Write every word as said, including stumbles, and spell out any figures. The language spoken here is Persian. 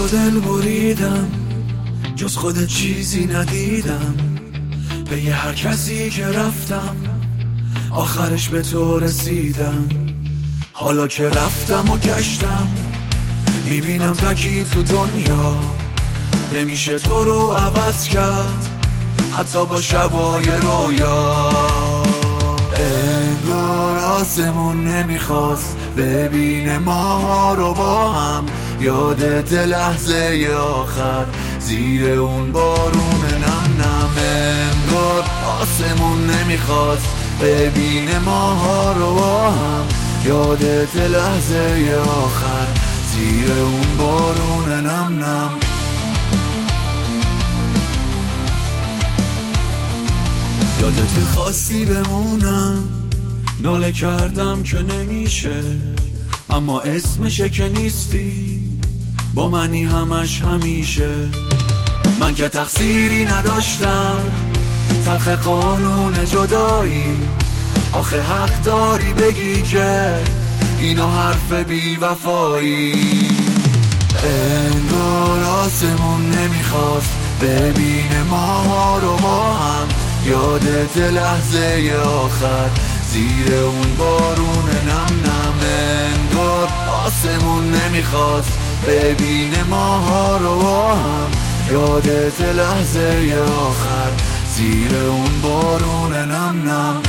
تو دل بریدم، جز خودت چیزی ندیدم. به یه هر کسی که رفتم آخرش به تو رسیدم. حالا که رفتم و گشتم میبینم تکی تو دنیا، نمیشه تو رو عوض کرد حتی با شبای رویا. انگار آسمون نمیخواست ببینه ما رو با هم، یادت لحظه آخر زیر اون بارون نم نم. انگار آسمون نمیخواست ببینه ما رو با هم، یادت لحظه آخر زیر اون بارون نم نم. یادت خواستی بمونم، ناله کردم که نمیشه، اما اسمشه که نیستی با منی همش همیشه. من که تقصیری نداشتم، تلخ قانون جدایی، آخه حق داری بگی که اینا حرف بی وفایی. انگار آسمون نمیخواست ببینه ما رو با هم، یادت لحظه آخر زیر اون بارون نم نم. انگار آسمون نمیخواست ببینه ما رو با هم، یادت لحظه آخر زیر اون بارون نم نم.